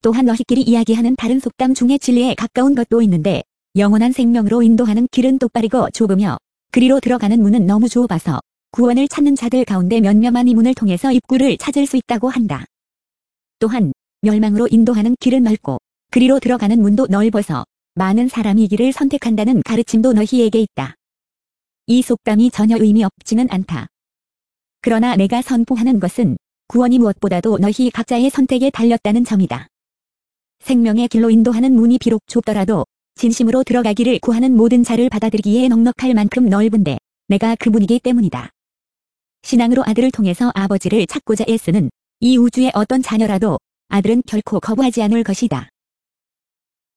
또한 너희끼리 이야기하는 다른 속담 중에 진리에 가까운 것도 있는데 영원한 생명으로 인도하는 길은 똑바르고 좁으며 그리로 들어가는 문은 너무 좁아서 구원을 찾는 자들 가운데 몇몇만 이 문을 통해서 입구를 찾을 수 있다고 한다. 또한 멸망으로 인도하는 길은 넓고 그리로 들어가는 문도 넓어서 많은 사람이 이 길을 선택한다는 가르침도 너희에게 있다. 이 속담이 전혀 의미 없지는 않다. 그러나 내가 선포하는 것은 구원이 무엇보다도 너희 각자의 선택에 달렸다는 점이다. 생명의 길로 인도하는 문이 비록 좁더라도 진심으로 들어가기를 구하는 모든 자를 받아들이기에 넉넉할 만큼 넓은데 내가 그분이기 때문이다. 신앙으로 아들을 통해서 아버지를 찾고자 애쓰는 이 우주의 어떤 자녀라도 아들은 결코 거부하지 않을 것이다.